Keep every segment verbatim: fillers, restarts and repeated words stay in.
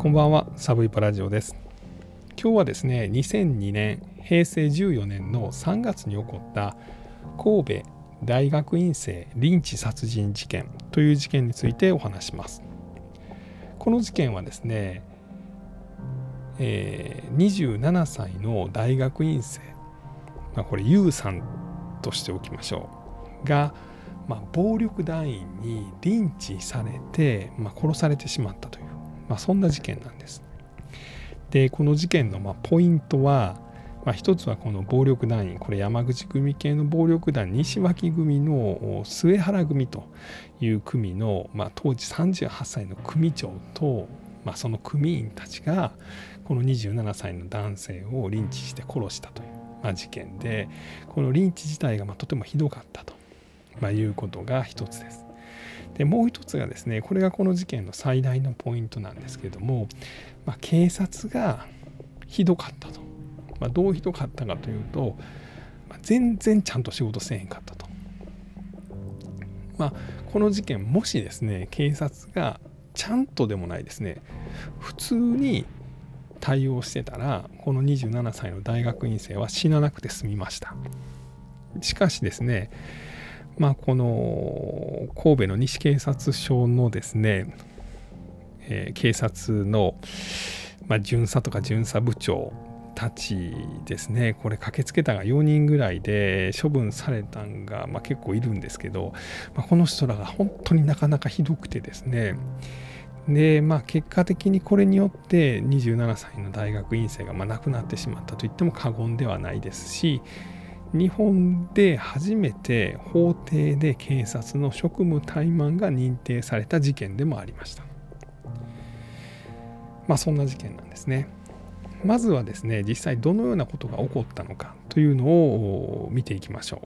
こんばんは、サブイパラジオです。今日はですね、にせんにねん、へいせいじゅうよねんのさんがつに起こった神戸大学院生リンチ殺人事件という事件についてお話します。この事件はですね、えー、にじゅうななさいの大学院生、まあ、これ ユー さんとしておきましょうが、まあ、暴力団員にリンチされて、まあ、殺されてしまったという、まあ、そんな事件なんです。で、この事件のまあポイントは、まあ、一つはこの暴力団員、これ山口組系の暴力団西脇組の末原組という組の、まあ、当時さんじゅうはっさいの組長と、まあ、その組員たちがこのにじゅうななさいの男性をリンチして殺したという、まあ、事件で、このリンチ自体がまあとてもひどかったと、まあ、いうことが一つです。で、もう一つがですね、これがこの事件の最大のポイントなんですけれども、まあ、警察がひどかったと。まあ、どうひどかったかというと、まあ、全然ちゃんと仕事せえへんかったと。まあ、この事件、もしですね、警察がちゃんとでもないですね、普通に対応してたら、このにじゅうななさいの大学院生は死ななくて済みました。しかしですね、まあ、この神戸の西警察署のですね、えー、警察の、まあ、巡査とか巡査部長たちですね、これ駆けつけたがよにんぐらいで処分されたんが、まあ、結構いるんですけど、まあ、この人らが本当になかなかひどくてですね、で、まあ、結果的にこれによってにじゅうななさいの大学院生がまあ亡くなってしまったと言っても過言ではないですし、日本で初めて法廷で警察の職務怠慢が認定された事件でもありました。まあそんな事件なんですね。まずはですね、実際どのようなことが起こったのかというのを見ていきましょ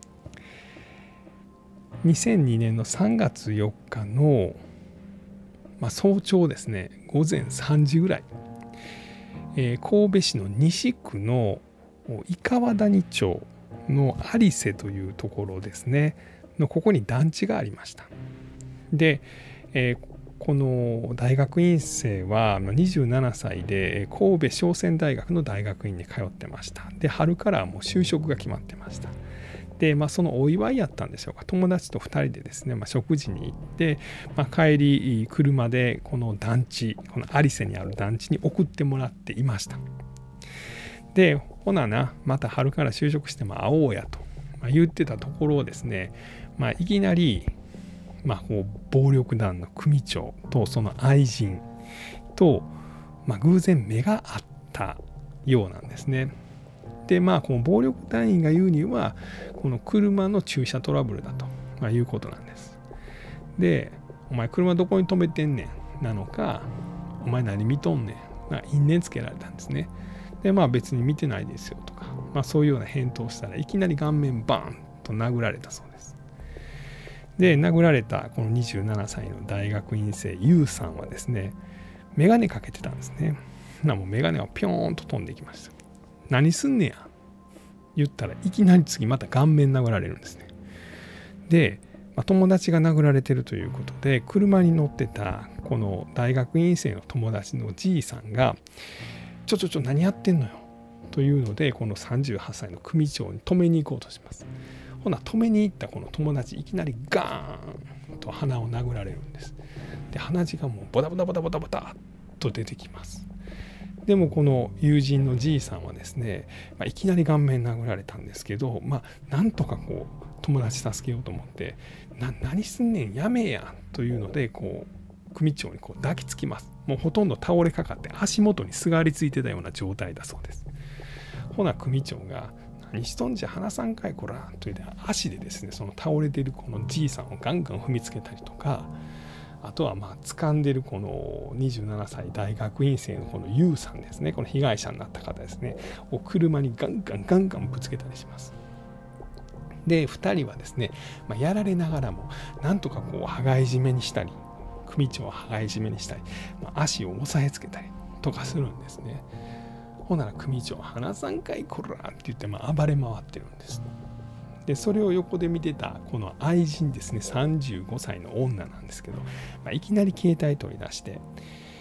う。にせんにねんのさんがつよっかの、まあ、早朝ですね、ごぜんさんじぐらい、えー、神戸市の西区の伊川谷町の有瀬というところですねの、ここに団地がありました。で、えー、この大学院生はにじゅうななさいで神戸商船大学の大学院に通ってました。で、春からもう就職が決まってました。で、まあ、そのお祝いやったんでしょうか、友達とふたりでですね、まあ、食事に行って、まあ、帰り車でこの団地、この有瀬にある団地に送ってもらっていました。で、ほなな、また春から就職しても会おうやと、まあ、言ってたところをですね、まあ、いきなり、まあ、こう暴力団の組長とその愛人と、まあ、偶然目が合ったようなんですね。で、まあ、この暴力団員が言うには、この車の駐車トラブルだと、まあ、いうことなんです。で、お前車どこに止めてんねんなのか、お前何見とんねん、まあ、因縁つけられたんですね。で、まあ別に見てないですよとか、まあそういうような返答をしたらいきなり顔面バーンと殴られたそうです。で、殴られたこのにじゅうななさいの大学院生 ユー さんはですね、メガネかけてたんですね。なもうメガネはピョーンと飛んでいきました。何すんねや言ったらいきなり次また顔面殴られるんですね。で、まあ、友達が殴られてるということで、車に乗ってたこの大学院生の友達のじいさんが、ちょちょちょ何やってんのよというので、このさんじゅうはっさいの組長に止めに行こうとします。ほな、止めに行ったこの友達、いきなりガーンと鼻を殴られるんです。で、鼻血がもうボタボタボタボタボタと出てきます。でもこの友人のじいさんはですね、まあ、いきなり顔面殴られたんですけど、まあなんとかこう友達助けようと思ってな何すんねんやめやというので、こう組長にこう抱きつきます。もうほとんど倒れかかって足元にすがりついてたような状態だそうです。ほな組長が何しとんじゃ話さんかいこらと言って足でですね、その倒れているこのじいさんをガンガン踏みつけたりとか、あとはまあ掴んでるこのにじゅうななさい大学院生のこの ユー さんですね、この被害者になった方ですねを車にガンガンガンガンぶつけたりします。で、ふたりはですね、まあ、やられながらもなんとかこう羽交い締めにしたり、組長を羽交い締めにしたり、まあ、足を押さえつけたりとかするんですね。ほなら組長、話さんかいこらって言って、まあ暴れ回ってるんです。で、それを横で見てたこの愛人ですね、さんじゅうごさいの女なんですけど、まあ、いきなり携帯取り出して、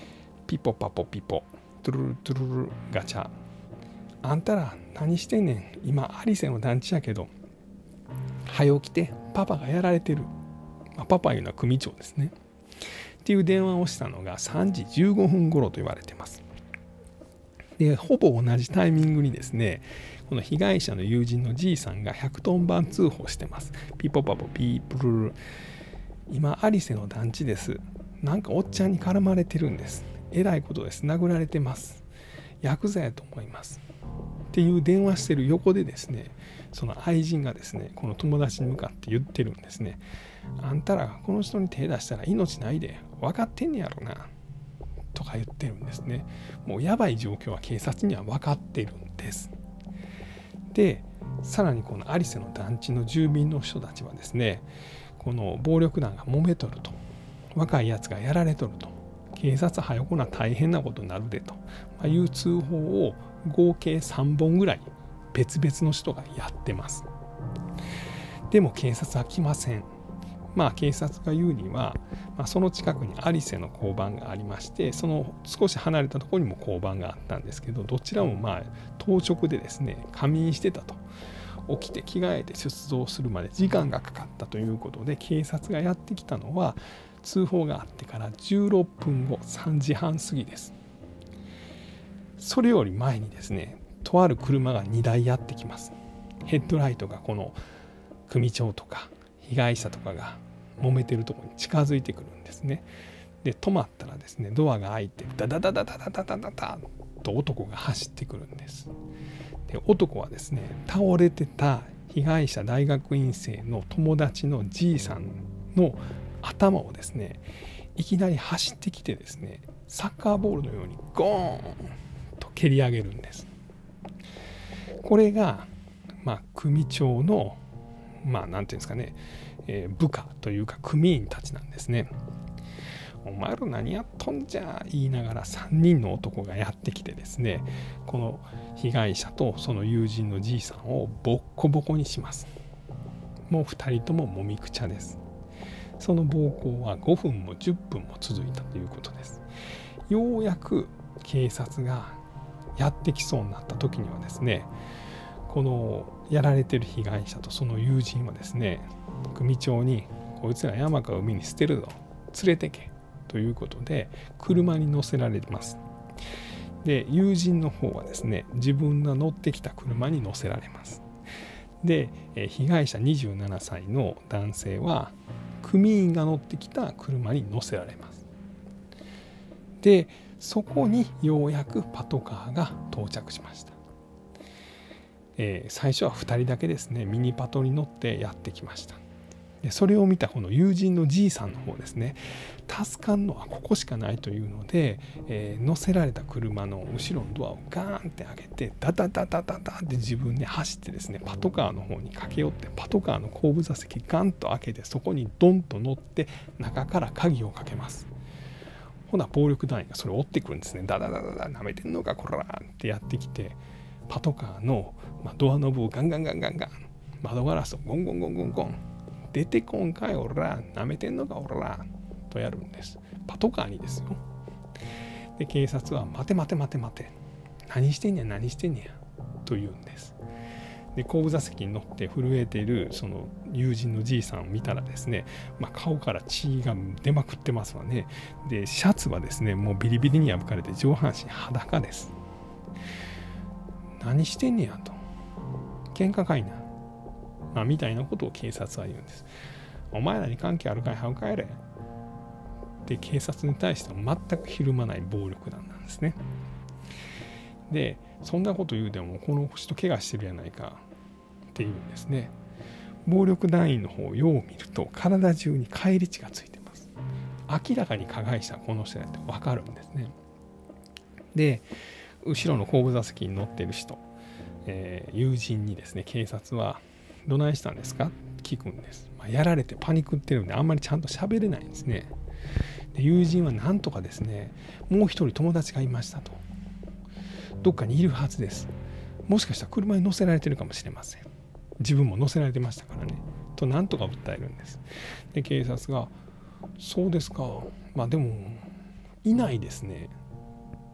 ピポパポピポトゥルルトゥルルガチャ。あんたら何してんねん、今アリセの団地やけど早起きてパパがやられてる、まあ、パパいうのは組長ですねっていう電話をしたのがさんじじゅうごふん頃と言われています。でほぼ同じタイミングにですね、この被害者の友人のじいさんがひゃくトンばん通報してます。ピポパポピープルル、今アリセの団地です、なんかおっちゃんに絡まれてるんです、えらいことです、殴られてます、ヤクザやと思いますっていう電話してる横でですね、その愛人がですねこの友達に向かって言ってるんですね。あんたらがこの人に手出したら命ないで分かってんねやろなとか言ってるんですね。もうやばい状況は警察には分かってるんです。でさらにこのアリセの団地の住民の人たちはですね、この暴力団が揉めとると、若いやつがやられとると、警察早くな大変なことになるでという通報を合計さんぼんぐらい別々の人がやってます。でも警察は来ません。まあ警察が言うには、まあ、その近くにアリセの交番がありまして、その少し離れたところにも交番があったんですけど、どちらもまあ当直でですね仮眠してたと。起きて着替えて出動するまで時間がかかったということで、警察がやってきたのは通報があってからじゅうろっぷんご、さんじはん過ぎです。それより前にですね、とある車がにだいやってきます。ヘッドライトがこの組長とか被害者とかが揉めてるところに近づいてくるんですね。で止まったらですね、ドアが開いてダダダダダダダダダダと男が走ってくるんです。で男はですね、倒れてた被害者大学院生の友達のじいさんの頭をですね、いきなり走ってきてですね、サッカーボールのようにゴーンと蹴り上げるんです。これがまあ組長のまあなんていうんですかね、えー、部下というか組員たちなんですね。お前ら何やっとんじゃ言いながらさんにんの男がやってきてですね、この被害者とその友人のじいさんをボッコボコにします。もうふたりとももみくちゃです。その暴行はごふんもじゅっぷんも続いたということです。ようやく警察がやってきそうになった時にはですね、このやられてる被害者とその友人はですね、組長にこいつら山か海に捨てるぞ、連れてけということで車に乗せられます。で友人の方はですね、自分が乗ってきた車に乗せられます。で被害者にじゅうななさいの男性は組員が乗ってきた車に乗せられます。でそこにようやくパトカーが到着しました。えー、最初はふたりだけですね、ミニパトに乗ってやってきました。でそれを見たこの友人のじいさんの方ですね、助かんのはここしかないというので、えー、乗せられた車の後ろのドアをガーンって開けてダダダダダダって自分で走ってですね、パトカーの方に駆け寄ってパトカーの後部座席ガンと開けて、そこにドンと乗って中から鍵をかけます。ほな暴力団員がそれを追ってくるんですね。ダダダダダ、なめてんのかこらってやってきて、パトカーのドアノブをガンガンガンガンガン、窓ガラスをゴンゴンゴンゴンゴン、出てこんかいおら、なめてんのかおらとやるんです。パトカーにですよ。で警察は待て待て待て待て、何してんねん何してんねやと言うんです。で後部座席に乗って震えているその友人のじいさんを見たらですね、まあ、顔から血が出まくってますわね。でシャツはですねもうビリビリに破かれて上半身裸です。何してんねやと、喧嘩かいな、まあ、みたいなことを警察は言うんです。お前らに関係あるかい、はう帰れで警察に対しては全くひるまない暴力団なんですね。でそんなこと言うでもこの人怪我してるやないかっていうんですね。暴力団員の方をよう見ると体中に返り血がついてます。明らかに加害者はこの人やって分かるんですね。で後ろの後部座席に乗っている人、えー、友人にですね、警察はどないしたんですかって聞くんです。まあ、やられてパニックってるんであんまりちゃんと喋れないんですね。で友人はなんとかですね、もう一人友達がいましたと、どっかにいるはずです、もしかしたら車に乗せられてるかもしれません、自分も乗せられてましたからねとなんとか訴えるんです。で警察がそうですか、まあでもいないですね、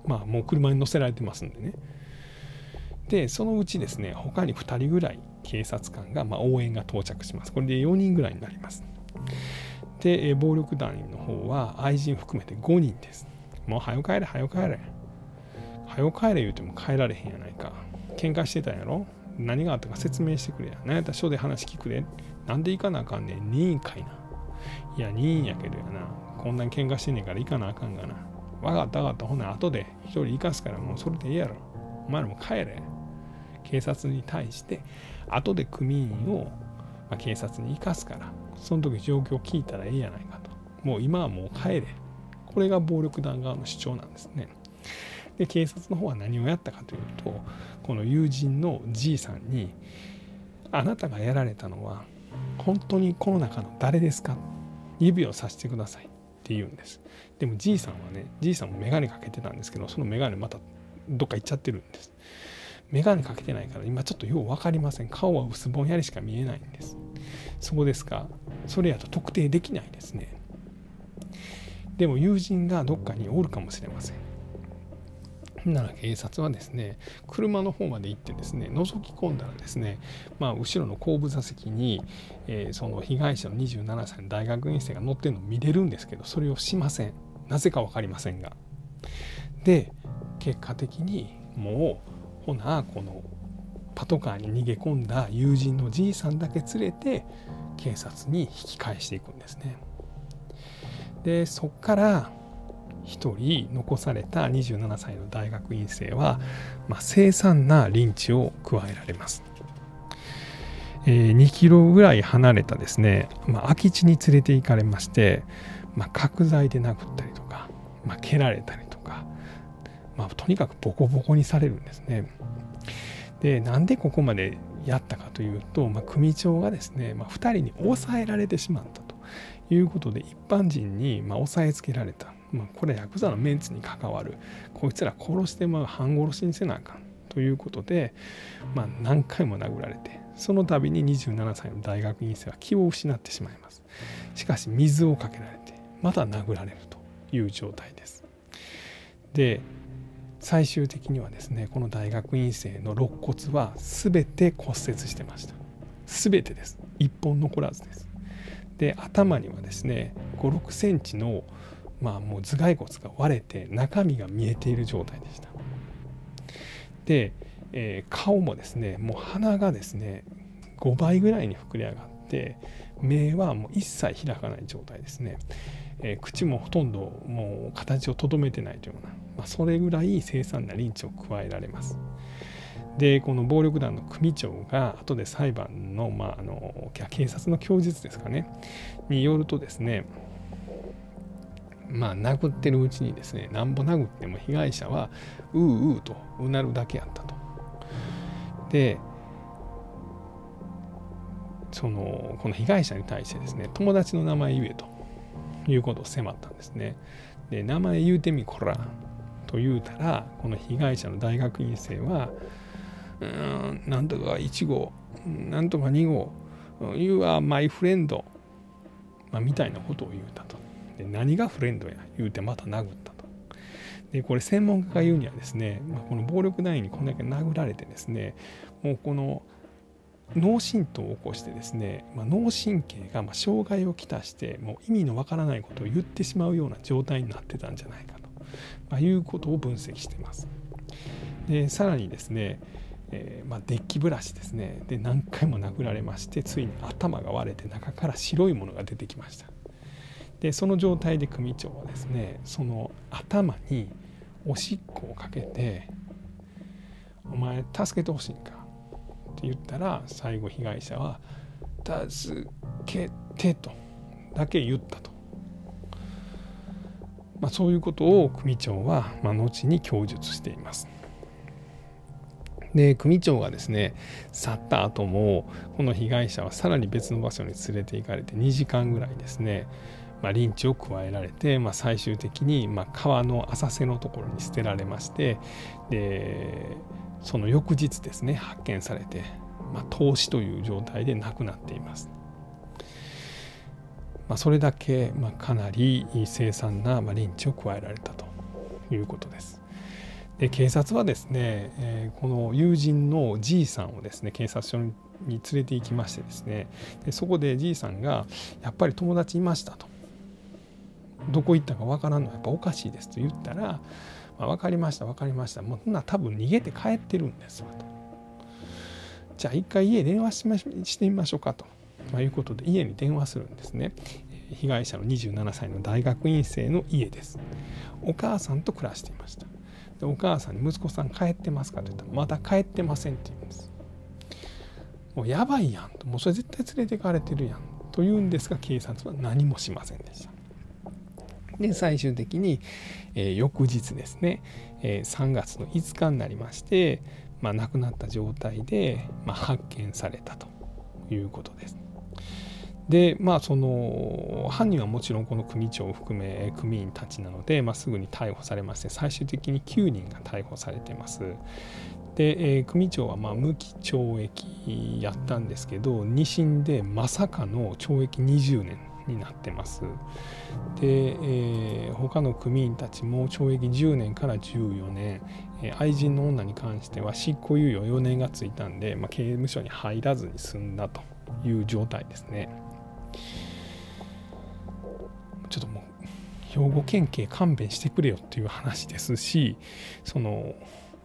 まあもう車に乗せられてますんでね。でそのうちですね他にふたりぐらい警察官が、まあ、応援が到着します。これでよにんぐらいになります。で暴力団員の方は愛人含めてごにんです。もう早く帰れ早く帰れ早く帰れ言うても帰られへんやないか。喧嘩してたんやろ。何があったか説明してくれや。何やったら署で話聞くれ。なんで行かなあかんねん。任意かいな。いや任意やけどやな。こんなに喧嘩してんねんから行かなあかんがな。わかったわかった。ほな後で一人行かすからもうそれでいいやろ。お前らも帰れ。警察に対して後で組員を、まあ、警察に行かすからその時状況を聞いたらいいやないかと。もう今はもう帰れ。これが暴力団側の主張なんですね。で警察の方は何をやったかというと、この友人のじいさんにあなたがやられたのは本当にこの中の誰ですか、指をさしてくださいって言うんです。でもじいさんはね、じいさんも眼鏡かけてたんですけど、その眼鏡またどっか行っちゃってるんです。眼鏡かけてないから今ちょっとよう分かりません。顔は薄ぼんやりしか見えないんです。そうですか。それやと特定できないですね。でも友人がどっかにおるかもしれません。なら警察はですね、車の方まで行ってですね、覗き込んだらですね、まあ、後ろの後部座席に、えー、その被害者のにじゅうななさいの大学院生が乗ってるのを見れるんですけど、それをしません。なぜか分かりませんが。で結果的にもうほなこのパトカーに逃げ込んだ友人のじいさんだけ連れて警察に引き返していくんですね。でそこからひとり残されたにじゅうななさいの大学院生は、まあ、凄惨なリンチを加えられます。えー、にキロぐらい離れたですね、まあ、空き地に連れて行かれまして、まあ、角材で殴ったりとか、まあ、蹴られたりとか、まあ、とにかくボコボコにされるんですね。でなんでここまでやったかというと、まあ、組長がですね、まあ、ふたりに抑えられてしまったということで一般人にまあ抑えつけられた。まあ、これヤクザのメンツに関わる、こいつら殺してまう、半殺しにせなあかんということで、まあ、何回も殴られて、その度ににじゅうななさいの大学院生は気を失ってしまいます。しかし水をかけられてまた殴られるという状態です。で最終的にはですね、この大学院生の肋骨は全て骨折してました。全てです。一本残らずです。で頭にはですねごろくセンチのまあもう頭蓋骨が割れて中身が見えている状態でした。で、えー、顔もですねもう鼻がですねごばいぐらいに膨れ上がって目はもう一切開かない状態ですね。えー、口もほとんどもう形をとどめてないというような、まあ、それぐらい凄惨なリンチを加えられます。でこの暴力団の組長が後で裁判の,、まあ、あの警察の供述ですかねによるとですね、まあ殴ってるうちにですね、なんぼ殴っても被害者はうううとうなるだけやったと。でそのこの被害者に対してですね、友達の名前言えということを迫ったんですね。で名前言うてみこらと言うたら、この被害者の大学院生はうーんなんとかいち号なんとかに号 You are my friend、まあ、みたいなことを言うたと。で何がフレンドや言うてまた殴ったと。でこれ専門家が言うにはですね、まあ、この暴力団員にこんだけ殴られてですね、もうこの脳震盪を起こしてですね、まあ、脳神経がまあ障害をきたしてもう意味のわからないことを言ってしまうような状態になってたんじゃないかと、まあ、いうことを分析しています。でさらにですね、えー、まあデッキブラシですねで何回も殴られまして、ついに頭が割れて中から白いものが出てきました。でその状態で組長はですね、その頭におしっこをかけて「お前助けてほしいんか」って言ったら、最後被害者は「助けて」とだけ言ったと、まあ、そういうことを組長はまあ後に供述しています。で組長がですね去った後もこの被害者はさらに別の場所に連れて行かれてにじかんぐらいですね、まあ、リンチを加えられて、まあ、最終的にまあ川の浅瀬のところに捨てられまして、でその翌日ですね発見されて、まあ、凍死という状態で亡くなっています。まあ、それだけまあかなり凄惨なまあリンチを加えられたということです。 で警察はですね、えー、この友人のじいさんをですね警察署に連れて行きましてですね、でそこでじいさんがやっぱり友達いましたと、どこ行ったかわからんのはやっぱおかしいですと言ったら、まあ、分かりました分かりました、もうな多分逃げて帰ってるんですわと、じゃあ一回家電話しましてみましょうかと、まあ、いうことで家に電話するんですね。被害者のにじゅうななさいの大学院生の家です。お母さんと暮らしていました。でお母さんに息子さん帰ってますかと言ったらまだ帰ってませんって言うんです。もうやばいやんと、もうそれ絶対連れてかれてるやんと言うんですが、警察は何もしませんでした。で最終的に、えー、翌日ですね、えー、さんがつのいつかになりまして、まあ、亡くなった状態で、まあ、発見されたということです。でまあその犯人はもちろんこの組長を含め組員たちなので、まあ、すぐに逮捕されまして、最終的にきゅうにんが逮捕されています。で、えー、組長はまあ無期懲役やったんですけど、に審でまさかの懲役にじゅうねんになってます。で、えー、他の組員たちも懲役じゅうねんからじゅうよねん、えー、愛人の女に関しては執行猶予よねんがついたんで、まあ、刑務所に入らずに済んだという状態ですね。ちょっともう兵庫県警勘弁してくれよっていう話ですし、その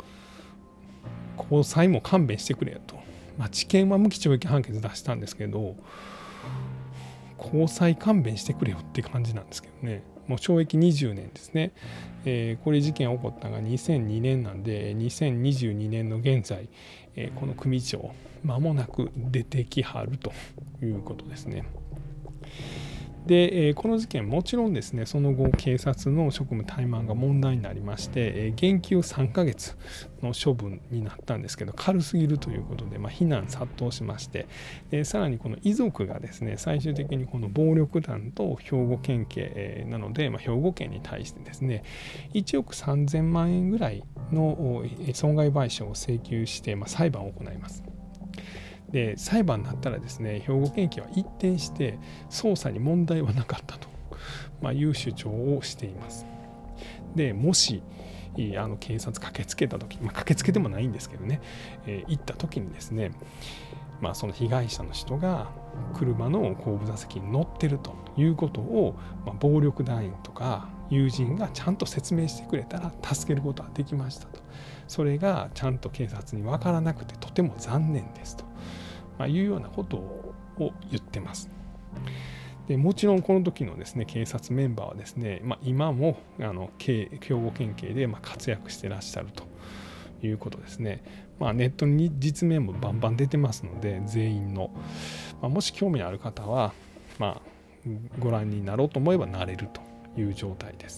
高裁も勘弁してくれよと、まあ、地検は無期懲役判決出したんですけど、高裁勘弁してくれよって感じなんですけどね。もう懲役にじゅうねんですね。えー、これ事件起こったのがにせんにねんなんで、にせんにじゅうにねんの現在、えー、この組長間もなく出てきはるということですね。で、えー、この事件もちろんですね、その後警察の職務怠慢が問題になりまして、えー、減給さんかげつの処分になったんですけど、軽すぎるということで、まあ、非難殺到しまして、えー、さらにこの遺族がですね、最終的にこの暴力団と兵庫県警、えー、なので、まあ、兵庫県に対してですねいちおくさんぜんまんえんぐらいの損害賠償を請求して、まあ、裁判を行います。で裁判になったらですね、兵庫県警は一転して捜査に問題はなかったと、まあ、いう主張をしています。でもしあの警察駆けつけた時、まあ、駆けつけてもないんですけどね、えー、行った時にですね、まあ、その被害者の人が車の後部座席に乗ってるということを、まあ、暴力団員とか友人がちゃんと説明してくれたら助けることはできましたと。それがちゃんと警察に分からなくてとても残念ですと、まあ、いうようなことを言ってます。でもちろんこの時のですね警察メンバーはですね、まあ、今もあの兵庫県警でまあ活躍してらっしゃるということですね。まあ、ネットに実名もバンバン出てますので全員の、まあ、もし興味のある方は、まあ、ご覧になろうと思えばなれるという状態です。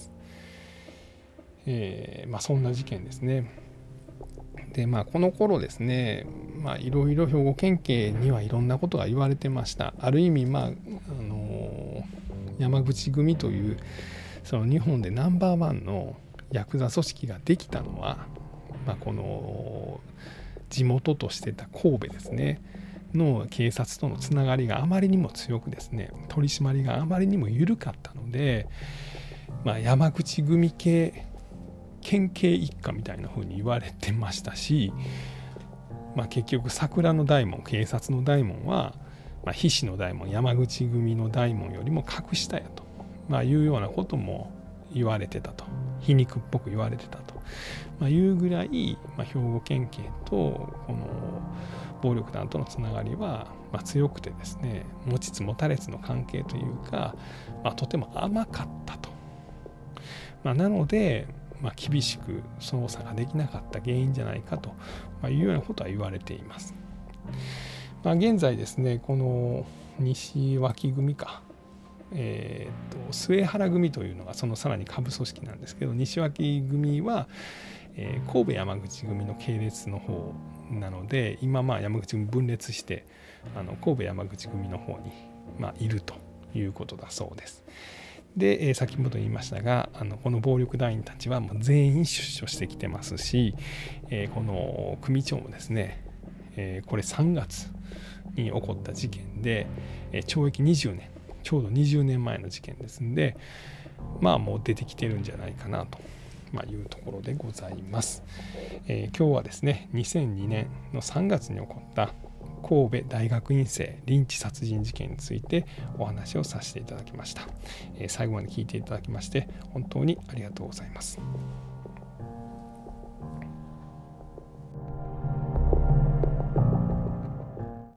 えーまあ、そんな事件ですね。でまあ、この頃ですね、まあ、いろいろ兵庫県警にはいろんなことが言われてました。ある意味、まああの山口組というその日本でナンバーワンのヤクザ組織ができたのは、まあ、この地元としてた神戸ですねの警察とのつながりがあまりにも強くですね、取り締まりがあまりにも緩かったので、まあ、山口組系県警一家みたいな風に言われてましたし、まあ、結局桜の大門、警察の大門は、まあ、菱の大門、山口組の大門よりも格下やと、まあ、いうようなことも言われてたと、皮肉っぽく言われてたと、まあ、いうぐらい、まあ、兵庫県警とこの暴力団とのつながりは、まあ、強くてですね、持ちつ持たれつの関係というか、まあ、とても甘かったと。まあ、なのでまあ、厳しく捜査ができなかった原因じゃないかというようなことは言われています。まあ、現在ですね、この西脇組か、えー、と末原組というのがそのさらに下部組織なんですけど、西脇組は、えー、神戸山口組の系列の方なので、今まあ山口組分裂してあの神戸山口組の方に、まあ、いるということだそうです。で、えー、先ほど言いましたが、あのこの暴力団員たちはもう全員出所してきてますし、えー、この組長もですね、えー、これさんがつに起こった事件で、えー、懲役にじゅうねん、ちょうどにじゅうねんまえの事件ですんで、まあもう出てきてるんじゃないかなとまあ、いうところでございます。えー、今日はですね、にせんにねんのさんがつに起こった神戸大学院生リンチ殺人事件についてお話をさせていただきました。えー、最後まで聞いていただきまして本当にありがとうございます。